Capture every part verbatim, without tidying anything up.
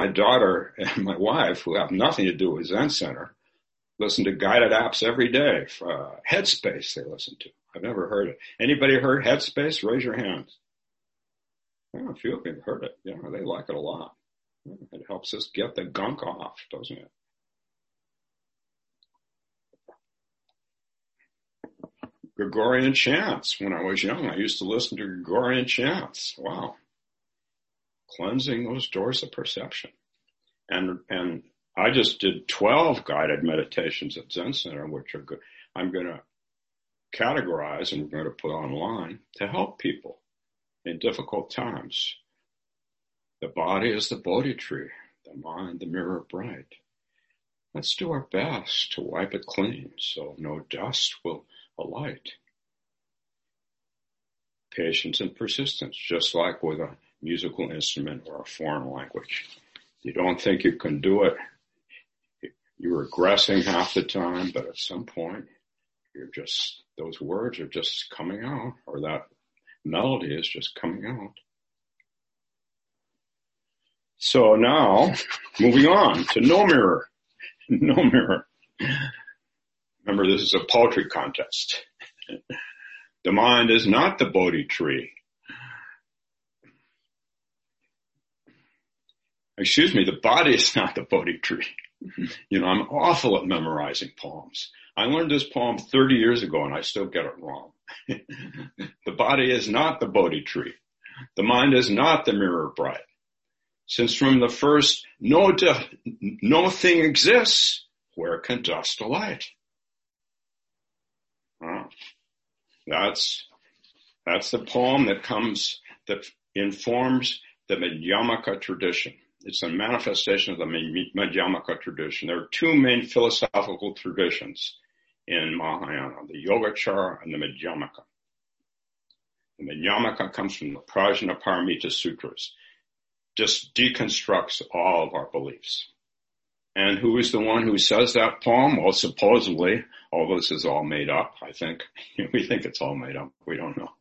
my daughter and my wife, who have nothing to do with Zen Center, listen to guided apps every day. Uh, Headspace they listen to. I've never heard it. Anybody heard Headspace? Raise your hands. Oh, a few of you have heard it. Yeah, they like it a lot. It helps us get the gunk off, doesn't it? Gregorian chants. When I was young, I used to listen to Gregorian chants. Wow. Cleansing those doors of perception. And and I just did twelve guided meditations at Zen Center, which are good. I'm going to categorize and we're going to put online to help people in difficult times. The body is the Bodhi tree, the mind, the mirror bright. Let's do our best to wipe it clean so no dust will alight. Patience and persistence, just like with a musical instrument or a foreign language. You don't think you can do it. You're regressing half the time, but at some point, you're just, those words are just coming out, or that melody is just coming out. So now, moving on to no mirror. No mirror. Remember, this is a poetry contest. The mind is not the Bodhi tree. Excuse me, the body is not the Bodhi tree. You know, I'm awful at memorizing poems. I learned this poem thirty years ago and I still get it wrong. The body is not the Bodhi tree. The mind is not the mirror bright. Since from the first no, de- no thing exists, where can dust alight? Oh, that's, that's the poem that comes, that informs the Madhyamaka tradition. It's a manifestation of the Madhyamaka tradition. There are two main philosophical traditions in Mahayana, the Yogacara and the Madhyamaka. The Madhyamaka comes from the Prajnaparamita Sutras, just deconstructs all of our beliefs. And who is the one who says that poem? Well, supposedly, all this is all made up, I think. We think it's all made up. We don't know.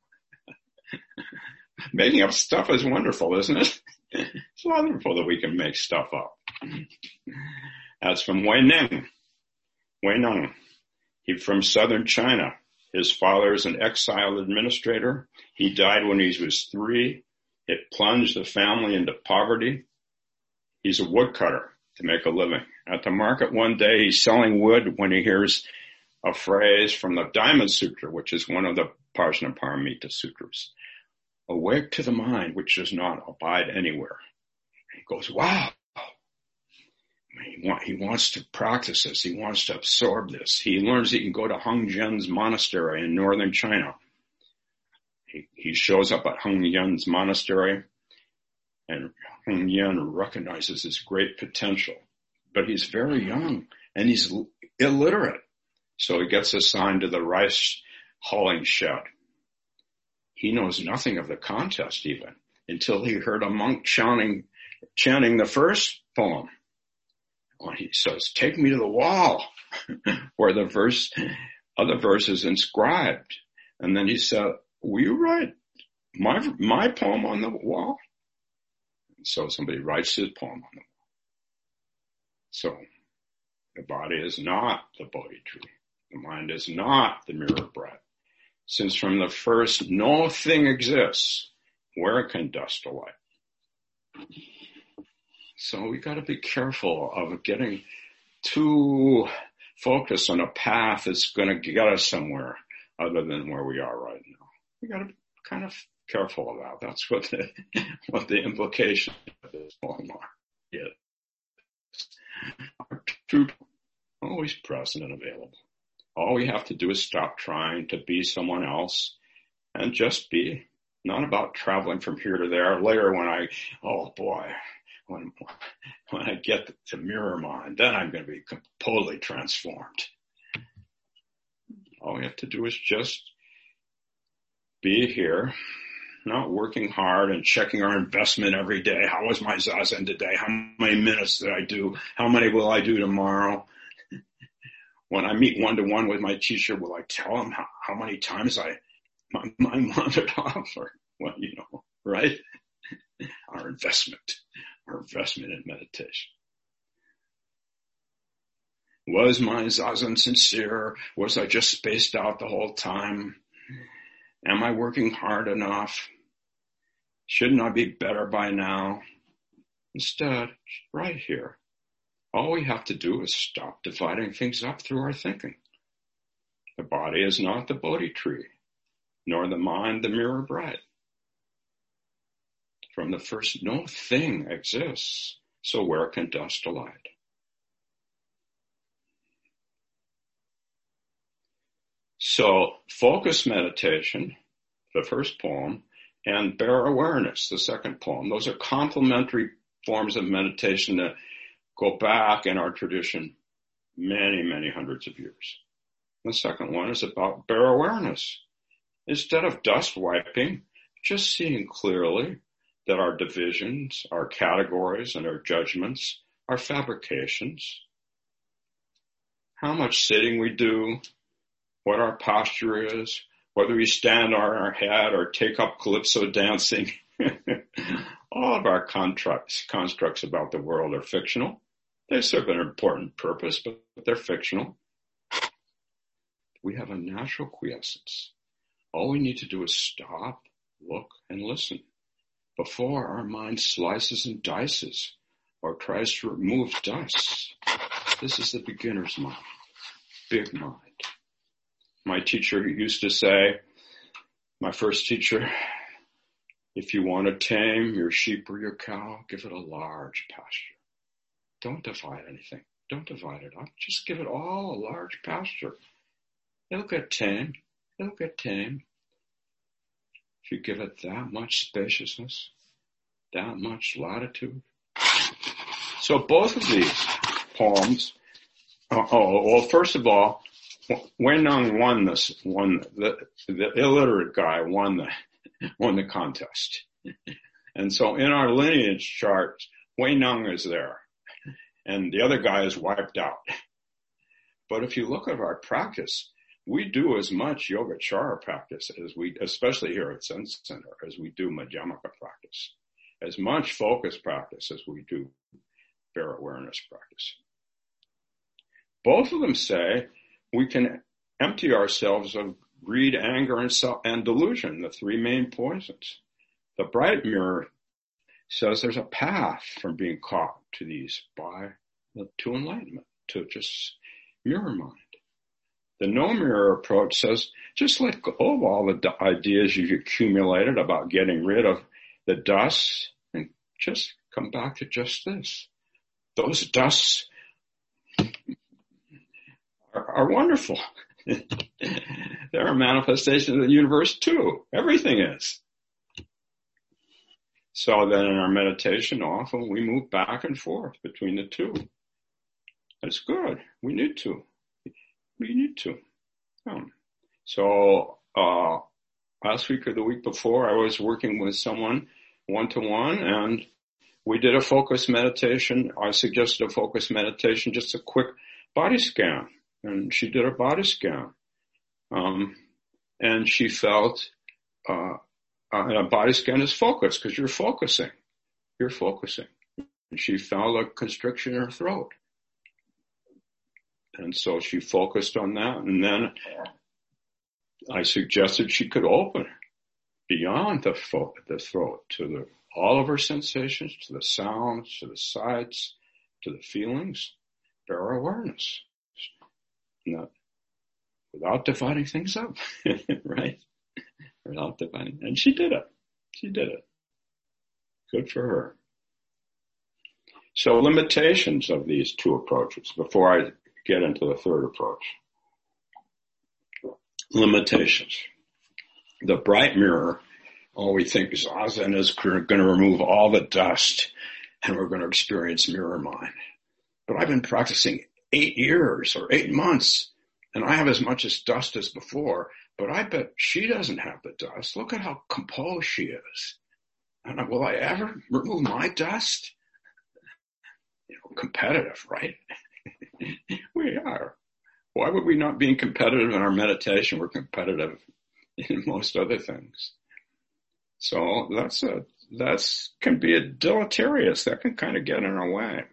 Making up stuff is wonderful, isn't it? It's wonderful that we can make stuff up. That's from Wei Ning. Wei Neng. He's from southern China. His father is an exiled administrator. He died when he was three. It plunged the family into poverty. He's a woodcutter to make a living. At the market one day, he's selling wood when he hears a phrase from the Diamond Sutra, which is one of the Prajnaparamita Sutras. Awake to the mind, which does not abide anywhere. He goes, wow. He, want, he wants to practice this. He wants to absorb this. He learns he can go to Heng Jian's monastery in northern China. He, he shows up at Heng Jian's monastery, and Heng Jian recognizes his great potential. But he's very young, and he's illiterate. So he gets assigned to the rice hauling shed. He knows nothing of the contest even until he heard a monk chanting, chanting the first poem. When he says, take me to the wall, where the verse, other verse is inscribed. And then he said, will you write my, my poem on the wall? And so somebody writes his poem on the wall. So the body is not the Bodhi tree. The mind is not the mirror bright. Since from the first no thing exists, where can dust alight? So we got to be careful of getting too focused on a path that's going to get us somewhere other than where we are right now. We got to be kind of careful of that. That's what the, what the implication of this poem is. Our truth always present and available. All we have to do is stop trying to be someone else and just be. Not about traveling from here to there. Later when I, oh boy, when, when I get to mirror mind, then I'm going to be totally transformed. All we have to do is just be here, not working hard and checking our investment every day. How was my Zazen today? How many minutes did I do? How many will I do tomorrow? When I meet one-to-one with my teacher, will I tell him how, how many times I, my, my mother off or, well, you know, right? Our investment. our investment in meditation. Was my zazen sincere? Was I just spaced out the whole time? Am I working hard enough? Shouldn't I be better by now? Instead, right here, all we have to do is stop dividing things up through our thinking. The body is not the Bodhi tree, nor the mind the mirror bright. From the first, no thing exists, so where can dust alight? So, focus meditation, the first poem, and bare awareness, the second poem. Those are complementary forms of meditation that go back in our tradition many, many hundreds of years. The second one is about bare awareness. Instead of dust wiping, just seeing clearly that our divisions, our categories, and our judgments are fabrications. How much sitting we do, what our posture is, whether we stand on our head or take up calypso dancing. All of our constructs, constructs about the world are fictional. They serve an important purpose, but they're fictional. We have a natural quiescence. All we need to do is stop, look, and listen before our mind slices and dices or tries to remove dust. This is the beginner's mind, big mind. My teacher used to say, my first teacher, if you want to tame your sheep or your cow, give it a large pasture. Don't divide anything. Don't divide it up. Just give it all a large pasture. It'll get tame. It'll get tame. If you give it that much spaciousness, that much latitude. So both of these poems, oh, oh well, first of all, Wenung won this, won the, the illiterate guy won the, won the contest. And so in our lineage charts, Wenung is there and the other guy is wiped out. But if you look at our practice, we do as much Yogacara practice as we, especially here at Zen Center, as we do Madhyamaka practice, as much focus practice as we do bare awareness practice. Both of them say we can empty ourselves of greed, anger, and, self, and delusion, the three main poisons. The bright mirror says there's a path from being caught to these by to enlightenment, to just mirror mind. The no mirror approach says just let go of all the ideas you've accumulated about getting rid of the dust and just come back to just this. Those dusts are, are wonderful. They're a manifestation of the universe too. Everything is. So then in our meditation, often we move back and forth between the two. That's good. We need to. We need to. Um, so uh, last week or the week before, I was working with someone one-to-one, and we did a focus meditation. I suggested a focus meditation, just a quick body scan. And she did a body scan. Um, and she felt, uh, uh, and a body scan is focus, because you're focusing. You're focusing. And she felt a constriction in her throat. And so she focused on that. And then I suggested she could open beyond the, fo- the throat to the, all of her sensations, to the sounds, to the sights, to the feelings, bare awareness. Not, without dividing things up, right? Without dividing. And she did it. She did it. Good for her. So limitations of these two approaches before I get into the third approach. Limitations. The bright mirror, all we think is Zazen is going to remove all the dust and we're going to experience mirror mind. But I've been practicing eight years or eight months and I have as much as dust as before, but I bet she doesn't have the dust. Look at how composed she is. And will I ever remove my dust? You know, competitive, right? We are. Why would we not be competitive in our meditation? We're competitive in most other things. So that's a that's can be a deleterious. That can kind of get in our way.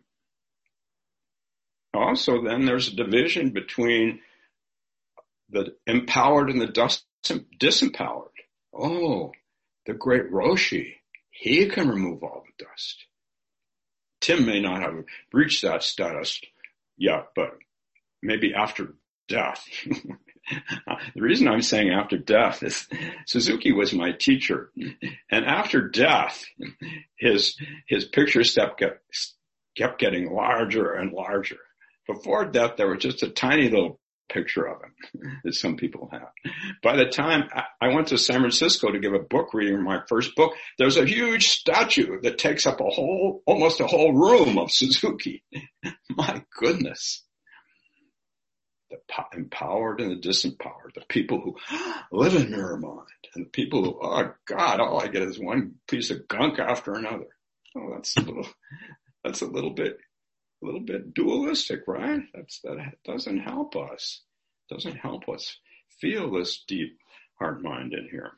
Also, then there's a division between the empowered and the dis- disempowered. Oh, the great Roshi, he can remove all the dust. Tim may not have reached that status yet, but maybe after death. The reason I'm saying after death is Suzuki was my teacher, and after death, his his picture step kept, kept getting larger and larger. Before death, there was just a tiny little picture of him that some people have. By the time I went to San Francisco to give a book reading of my first book, there's a huge statue that takes up a whole, almost a whole room of Suzuki. My goodness. The empowered and the disempowered, the people who live in mirror mind, and the people who, oh God, all I get is one piece of gunk after another. Oh, that's a little, that's a little bit, a little bit dualistic, right? That's, that doesn't help us. Doesn't help us feel this deep heart mind in here.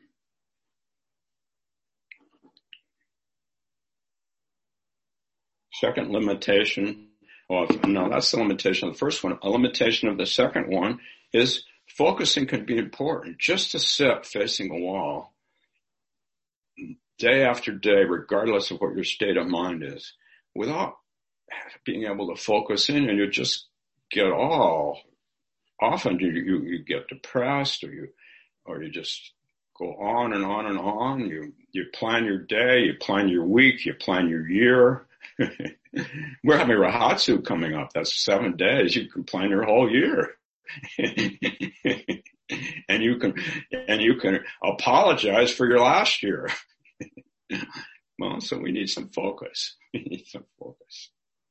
Second limitation. Well, no, that's the limitation of the first one. A limitation of the second one is focusing can be important. Just to sit facing a wall day after day, regardless of what your state of mind is, without being able to focus in, and you just get all, often you, you, you get depressed, or you, or you just go on and on and on. You, you plan your day, you plan your week, you plan your year. We're having Rahatsu coming up. That's seven days. You can plan your whole year. and you can, and you can apologize for your last year. Well, so we need some focus. We need some focus.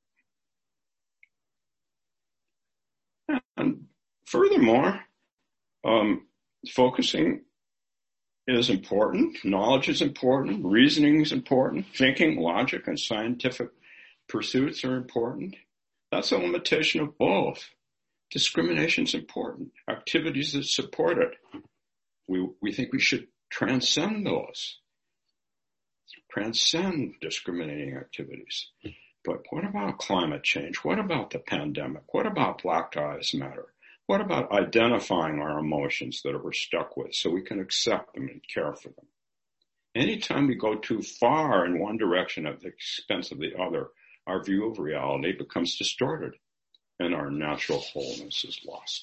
And furthermore, um, focusing is important. Knowledge is important. Reasoning is important. Thinking, logic, and scientific pursuits are important. That's a limitation of both. Discrimination is important. Activities that support it. We, we think we should transcend those. Transcend discriminating activities. But what about climate change? What about the pandemic? What about Black Lives Matter? What about identifying our emotions that we're stuck with so we can accept them and care for them? Anytime we go too far in one direction at the expense of the other, our view of reality becomes distorted and our natural wholeness is lost.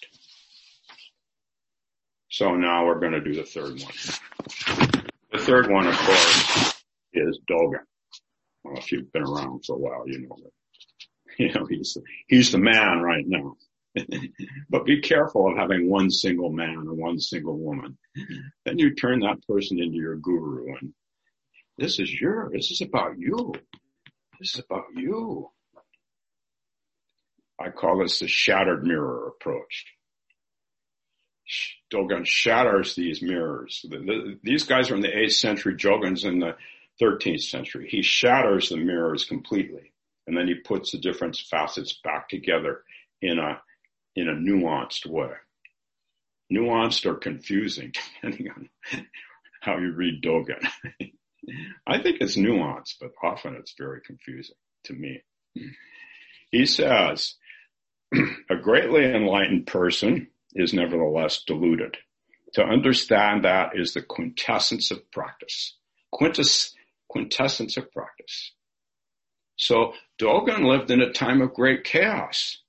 So now we're going to do the third one. The third one, of course, is Dogen. Well, if you've been around for a while, you know that. You know, he's, he's the man right now. But be careful of having one single man or one single woman. Then you turn that person into your guru, and this is your, this is about you. This is about you. I call this the shattered mirror approach. Dogen shatters these mirrors. The, the, these guys are in the eighth century, Dogen's in the thirteenth century. He shatters the mirrors completely, and then he puts the different facets back together in a in a nuanced way. Nuanced or confusing, depending on how you read Dogen. I think it's nuanced, but often it's very confusing to me. He says, a greatly enlightened person is nevertheless deluded. To understand that is the quintessence of practice. Quintess, quintessence of practice. So Dogen lived in a time of great chaos.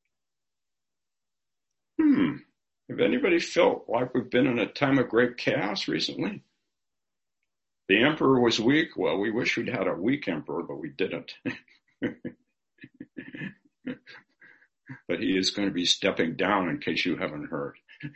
Hmm. Have anybody felt like we've been in a time of great chaos recently? The emperor was weak. Well, we wish we'd had a weak emperor, but we didn't. But he is going to be stepping down, in case you haven't heard.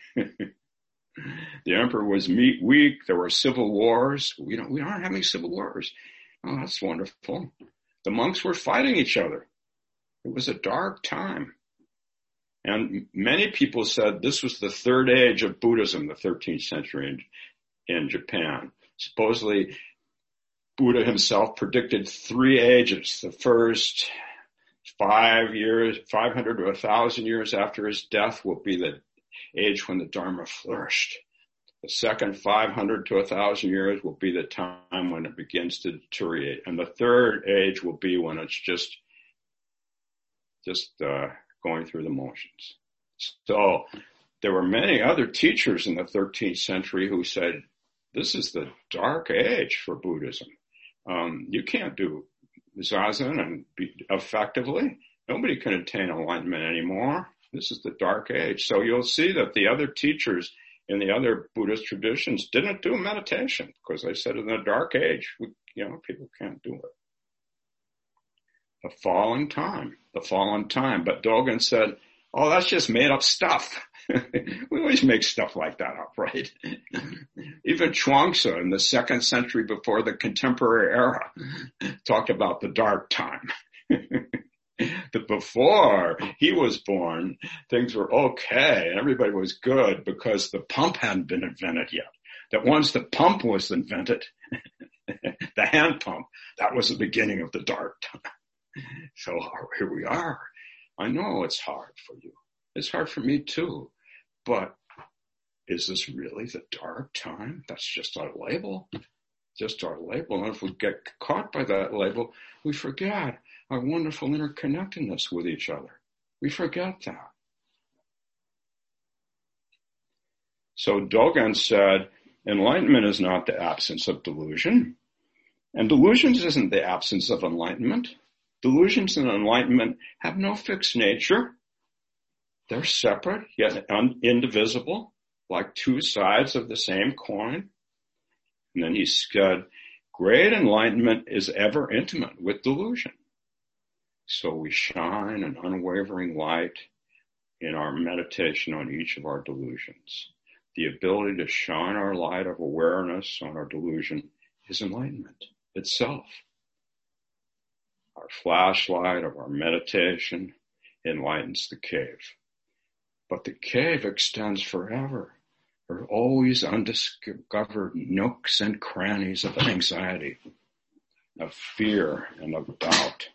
The emperor was weak. There were civil wars. We don't, we aren't having civil wars. Oh, that's wonderful. The monks were fighting each other. It was a dark time. And many people said this was the third age of Buddhism, the thirteenth century in, in Japan. Supposedly, Buddha himself predicted three ages. The first five years, five hundred to a thousand years after his death will be the age when the Dharma flourished. The second five hundred to one thousand years will be the time when it begins to deteriorate. And the third age will be when it's just, just uh, going through the motions. So there were many other teachers in the thirteenth century who said, this is the dark age for Buddhism. Um, you can't do Zazen and be effectively. Nobody can attain enlightenment anymore. This is the dark age. So you'll see that the other teachers in the other Buddhist traditions didn't do meditation because they said in the dark age, we, you know, people can't do it. The fallen time, the fallen time. But Dogen said, oh, that's just made up stuff. We always make stuff like that up, right? Even Chuang-Tzu in the second century before the contemporary era talked about the dark time. That before he was born, things were okay and everybody was good because the pump hadn't been invented yet. That once the pump was invented, the hand pump, that was the beginning of the dark time. So here we are. I know it's hard for you. It's hard for me too. But is this really the dark time? That's just our label. Just our label. And if we get caught by that label, we forget our wonderful interconnectedness with each other. We forget that. So Dogen said, enlightenment is not the absence of delusion. And delusions isn't the absence of enlightenment. Delusions and enlightenment have no fixed nature. They're separate, yet indivisible, like two sides of the same coin. And then he said, great enlightenment is ever intimate with delusion. So we shine an unwavering light in our meditation on each of our delusions. The ability to shine our light of awareness on our delusion is enlightenment itself. Our flashlight of our meditation enlightens the cave. But the cave extends forever. There are always undiscovered nooks and crannies of anxiety, of fear, and of doubt.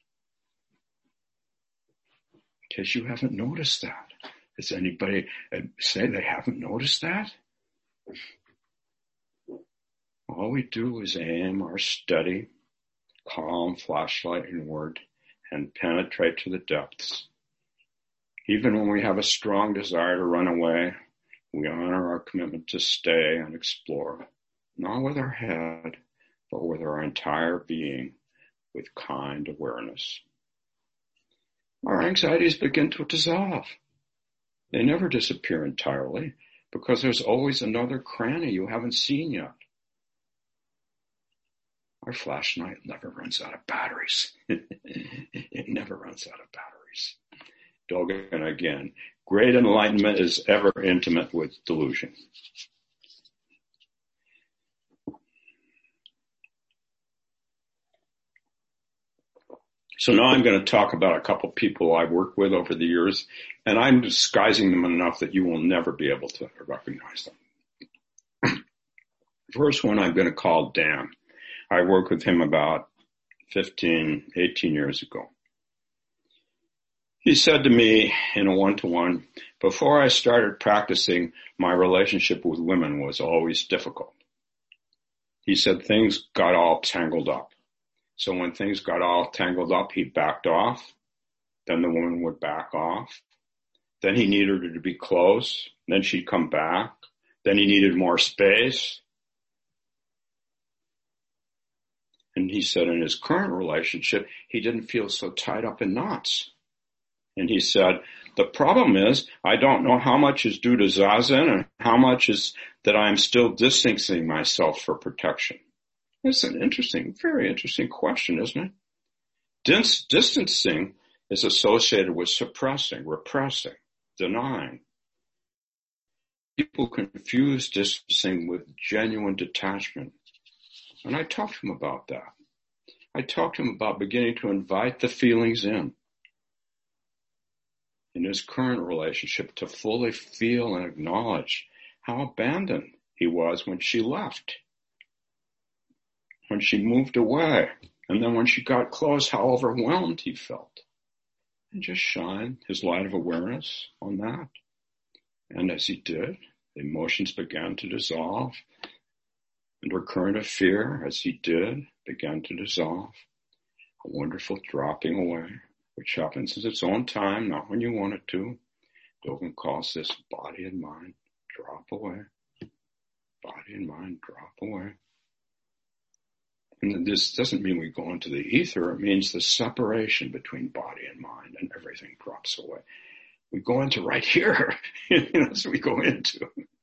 In case you haven't noticed that. Does anybody say they haven't noticed that? All we do is aim our steady, calm flashlight inward and penetrate to the depths. Even when we have a strong desire to run away, we honor our commitment to stay and explore, not with our head, but with our entire being, with kind awareness. Our anxieties begin to dissolve. They never disappear entirely because there's always another cranny you haven't seen yet. Our flashlight never runs out of batteries. It never runs out of batteries. Dogen again, great enlightenment is ever intimate with delusion. So now I'm going to talk about a couple people I've worked with over the years, and I'm disguising them enough that you will never be able to recognize them. First one I'm going to call Dan. I worked with him about fifteen, eighteen years ago. He said to me in a one-to-one, before I started practicing, my relationship with women was always difficult. He said things got all tangled up. So when things got all tangled up, he backed off. Then the woman would back off. Then he needed her to be close. Then she'd come back. Then he needed more space. And he said in his current relationship, he didn't feel so tied up in knots. And he said, the problem is I don't know how much is due to Zazen and how much is that I'm still distancing myself for protection. That's an interesting, very interesting question, isn't it? Dis- distancing is associated with suppressing, repressing, denying. People confuse distancing with genuine detachment. And I talked to him about that. I talked to him about beginning to invite the feelings in. In his current relationship, to fully feel and acknowledge how abandoned he was when she left. When she moved away, and then when she got close, how overwhelmed he felt. And just shine his light of awareness on that. And as he did, The emotions began to dissolve. Under current of fear, as he did, began to dissolve. A wonderful dropping away, which happens at its own time, not when you want it to. Dogen calls this body and mind drop away. Body and mind drop away. And this doesn't mean we go into the ether. It means the separation between body and mind, and everything drops away. We go into right here. That's what we go into.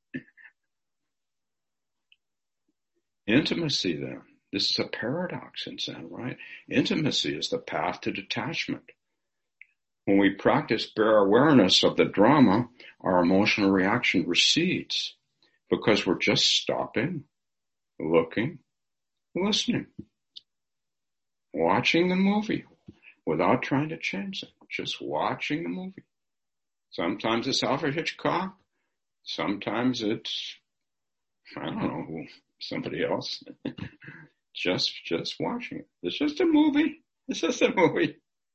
Intimacy, then. This is a paradox in Zen, right? Intimacy is the path to detachment. When we practice bare awareness of the drama, our emotional reaction recedes because we're just stopping, looking, listening, watching the movie without trying to change it, just watching the movie. Sometimes it's Alfred Hitchcock. Sometimes it's, I don't know, who, somebody else. just, just watching it. It's just a movie. It's just a movie.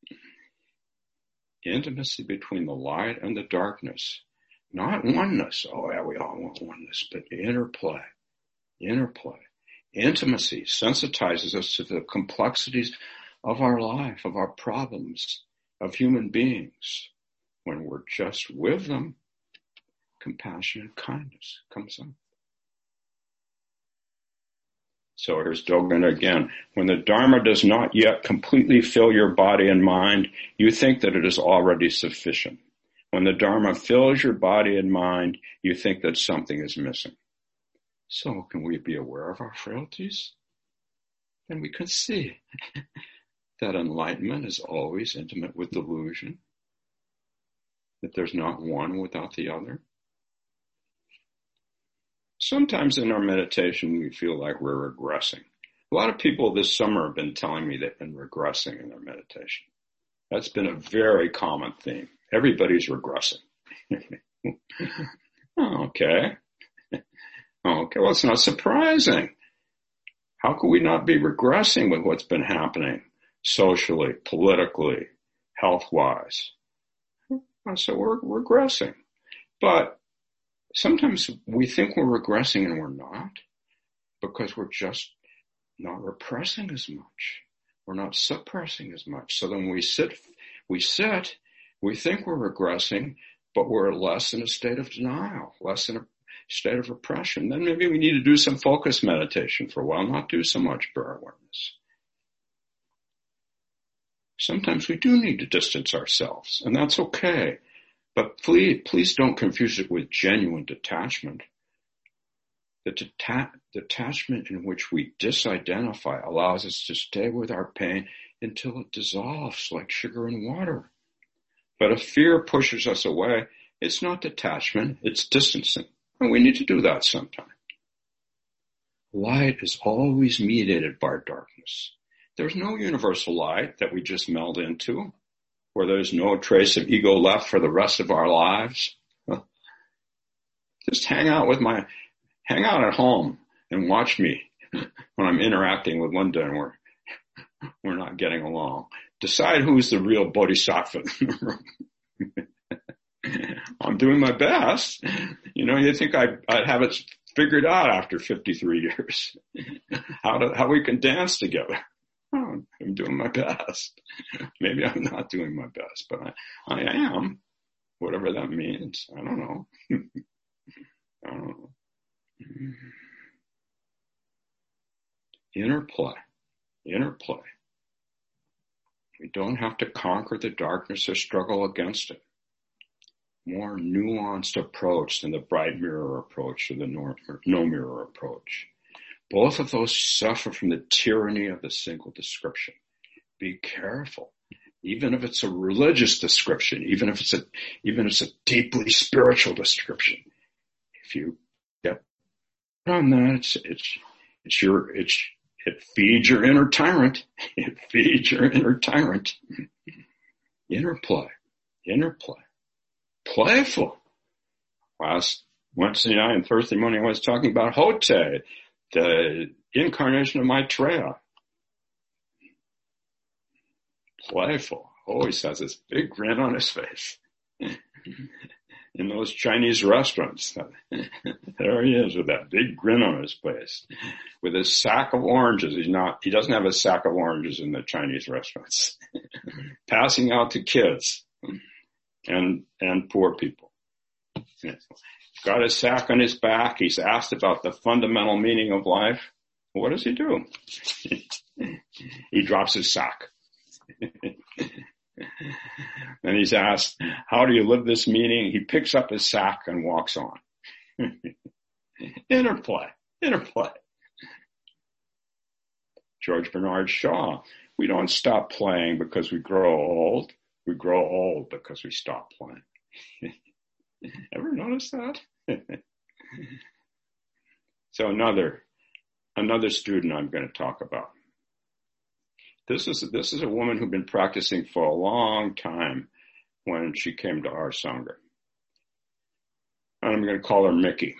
Intimacy between the light and the darkness. Not oneness. Oh, yeah, we all want oneness, but interplay. Interplay. Intimacy sensitizes us to the complexities of our life, of our problems, of human beings. When we're just with them, compassion and kindness comes up. So here's Dogen again. When the Dharma does not yet completely fill your body and mind, you think that it is already sufficient. When the Dharma fills your body and mind, you think that something is missing. So can we be aware of our frailties? Then we can see that enlightenment is always intimate with delusion, that there's not one without the other. Sometimes in our meditation, we feel like we're regressing. A lot of people this summer have been telling me they've been regressing in their meditation. That's been a very common theme. Everybody's regressing. Okay. Okay, well, it's not surprising. How could we not be regressing with what's been happening socially, politically, health-wise? So we're regressing. But sometimes we think we're regressing and we're not, because we're just not repressing as much. We're not suppressing as much. So then we sit, we sit, we think we're regressing, but we're less in a state of denial, less in a state of repression. Then maybe we need to do some focus meditation for a while, not do so much bare awareness. Sometimes we do need to distance ourselves, and that's okay. But please, please don't confuse it with genuine detachment. The deta- detachment in which we disidentify allows us to stay with our pain until it dissolves like sugar in water. But if fear pushes us away, it's not detachment, it's distancing. And we need to do that sometime. Light is always mediated by darkness. There's no universal light that we just meld into, where there's no trace of ego left for the rest of our lives. Just hang out with my, hang out at home and watch me when I'm interacting with Linda and we're, we're not getting along. Decide who's the real bodhisattva in the room. I'm doing my best. You know, you think I'd, I'd have it figured out after fifty-three years. How to, how we can dance together. Oh, I'm doing my best. Maybe I'm not doing my best, but I, I am. Whatever that means. I don't know. I don't know. Interplay. Interplay. We don't have to conquer the darkness or struggle against it. More nuanced approach than the bright mirror approach or the no mirror approach. Both of those suffer from the tyranny of the single description. Be careful. Even if it's a religious description, even if it's a, even if it's a deeply spiritual description. If you get on that, it's, it's, it's your, it's, it feeds your inner tyrant. It feeds your inner tyrant. Interplay. Interplay. Playful. Last Wednesday night and Thursday morning I was talking about Hote, the incarnation of Maitreya. Playful. Always has this big grin on his face. in those Chinese restaurants. There he is with that big grin on his face, with his sack of oranges. He's not, he doesn't have a sack of oranges in the Chinese restaurants, passing out to kids and, and poor people. Got his sack on his back. He's asked about the fundamental meaning of life. What does he do? He drops his sack. And he's asked, how do you live this meaning? He picks up his sack and walks on. Interplay, interplay. George Bernard Shaw, we don't stop playing because we grow old. We grow old because we stop playing. Ever notice that? So another, another student I'm going to talk about. This is, this is a woman who'd been practicing for a long time when she came to our Sangha. And I'm going to call her Mickey.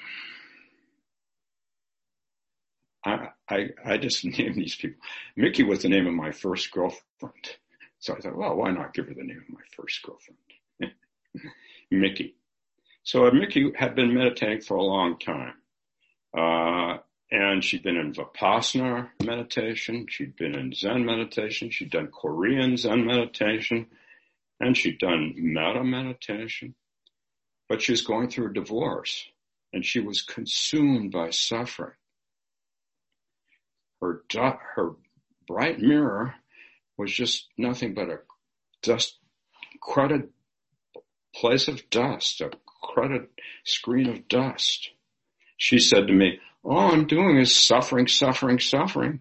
I, I, I just named these people. Mickey was the name of my first girlfriend. So I thought, well, why not give her the name of my first girlfriend? Mickey. So Mickey had been meditating for a long time. Uh, and she'd been in Vipassana meditation. She'd been in Zen meditation. She'd done Korean Zen meditation. And she'd done metta meditation. But she was going through a divorce. And she was consumed by suffering. Her, her bright mirror was just nothing but a dust, crowded place of dust, a crowded screen of dust. She said to me, all I'm doing is suffering, suffering, suffering.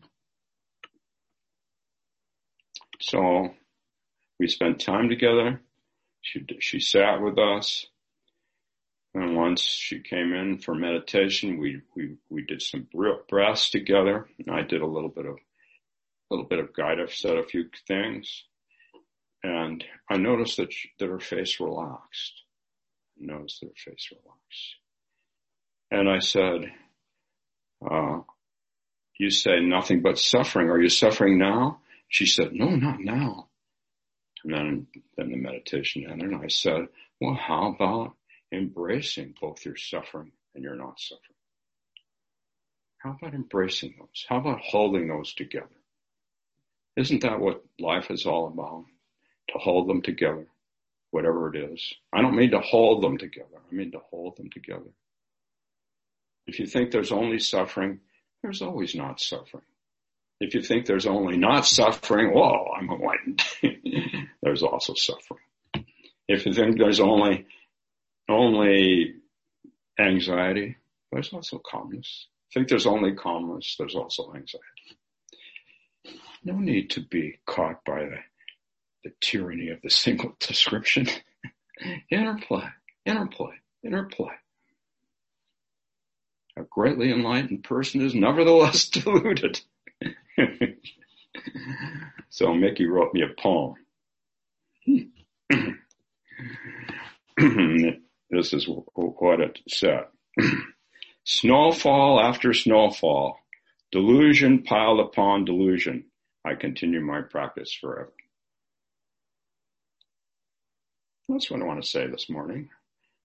So we spent time together. She, she sat with us. And once she came in for meditation, we, we, we did some breaths together. And I did a little bit of, a little bit of guidance, said a few things. And I noticed that she, that her face relaxed. I noticed that her face relaxed. And I said, uh, you say nothing but suffering. Are you suffering now? She said, no, not now. And then, then the meditation ended, and I said, well, how about embracing both your suffering and your not suffering? How about embracing those? How about holding those together? Isn't that what life is all about? To hold them together, whatever it is. I don't mean to hold them together. I mean to hold them together. If you think there's only suffering, there's always not suffering. If you think there's only not suffering, whoa, I'm enlightened. There's also suffering. If you think there's only only anxiety, there's also calmness. If you think there's only calmness, there's also anxiety. No need to be caught by the, the tyranny of the single description. Interplay, interplay, interplay. A greatly enlightened person is nevertheless deluded. So Mickey wrote me a poem. This is what it said. Snowfall after snowfall, delusion piled upon delusion, I continue my practice forever. That's what I want to say this morning.